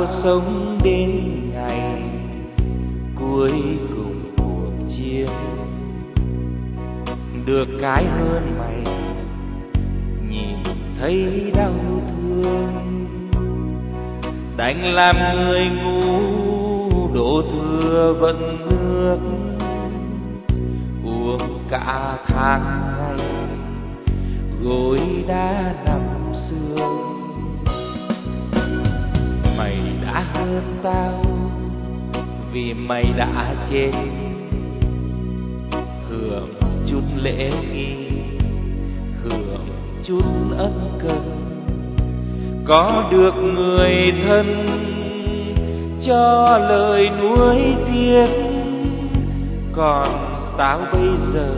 sống đến ngày cuối cùng cuộc chiến. Được cái hơn mày nhìn thấy đau thương, đành làm người ngu đổ thừa vẫn nước, uống cả tháng ngày gối đã nằm sương. Mày đã hơn tao vì mày đã chết, hưởng chút lễ nghi, hưởng chút ân cần, có được người thân cho lời nuối tiếc. Còn tao bây giờ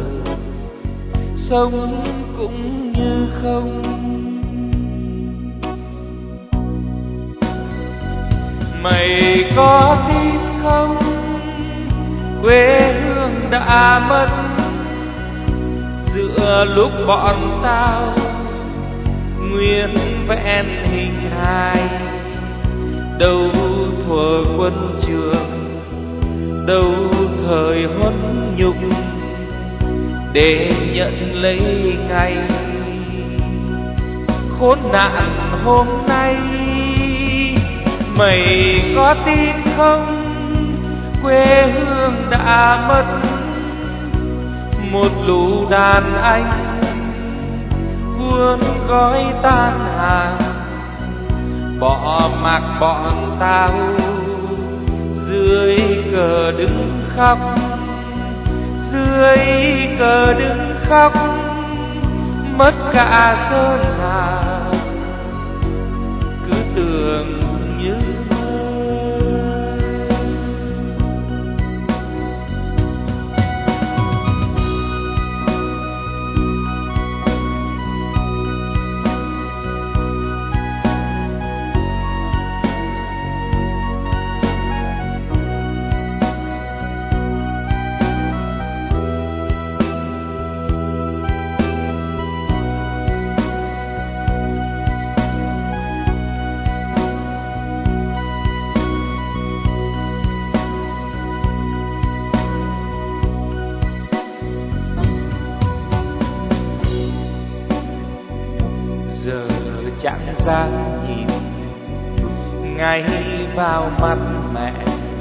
sống cũng như không. Mày có tin không, quê hương đã mất giữa lúc bọn tao nguyên vẹn hình hài. Đâu thuở quân trường, đâu thời huấn nhục để nhận lấy ngày khốn nạn hôm nay. Mày có tin không, quê hương đã mất một lũ đàn anh cuốn gói tan hàng, bỏ mặc bọn tao dưới cờ đứng khóc, dưới cờ đứng khóc, mất cả sơn hà cứ tưởng như giờ chẳng dám nhìn ngay vào mắt mẹ,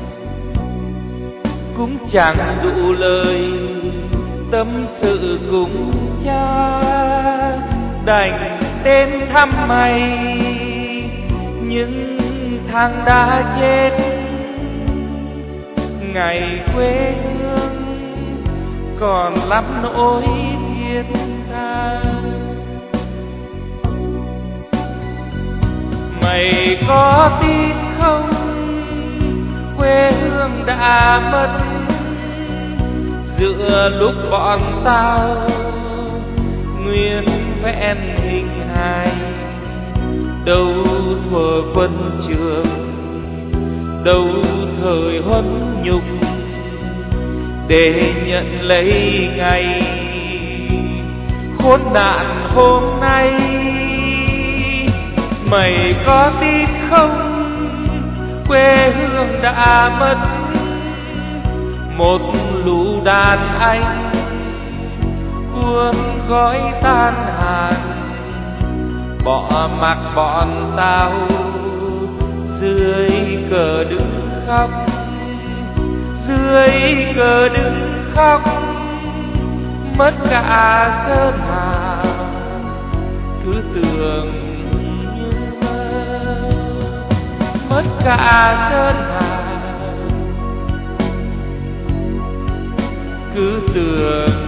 cũng chẳng đủ lời tâm sự cùng cha. Đành đến thăm mày những tháng đã chết, ngày quê hương còn lắm nỗi thiết tha. Mày có tin không, quê hương đã mất giữa lúc bọn tao nguyên vẹn hình hài. Đâu thuở quân trường, đâu thời huấn nhục để nhận lấy ngày khốn nạn hôm nay. Mày có tin không, quê hương đã mất một lũ đàn anh cuốn gói tan hàng, bỏ mặc bọn tao dưới cờ đứng khóc, dưới cờ đứng khóc, mất cả sơn hà cứ tưởng như mơ, mất cả sơn hà cứ tưởng